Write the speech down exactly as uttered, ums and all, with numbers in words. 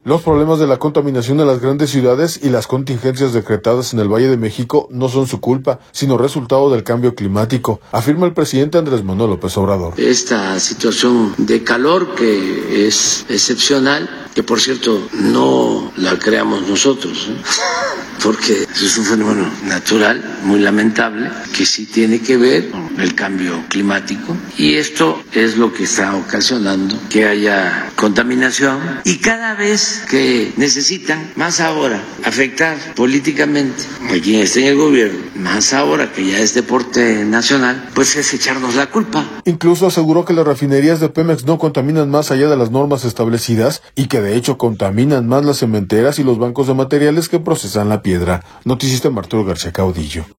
Los problemas de la contaminación en las grandes ciudades y las contingencias decretadas en el Valle de México no son su culpa, sino resultado del cambio climático, afirma el presidente Andrés Manuel López Obrador. Esta situación de calor que es excepcional, que por cierto no la creamos nosotros, ¿eh? porque es un fenómeno natural muy lamentable que sí tiene que ver con el cambio climático, y esto es lo que está ocasionando que haya contaminación, y cada vez que necesitan, más ahora, afectar políticamente a quien esté en el gobierno, más ahora que ya es deporte nacional, pues es echarnos la culpa. Incluso aseguró que las refinerías de Pemex no contaminan más allá de las normas establecidas y que de hecho contaminan más las cementeras y los bancos de materiales que procesan la piedra. Noticista Arturo García Caudillo.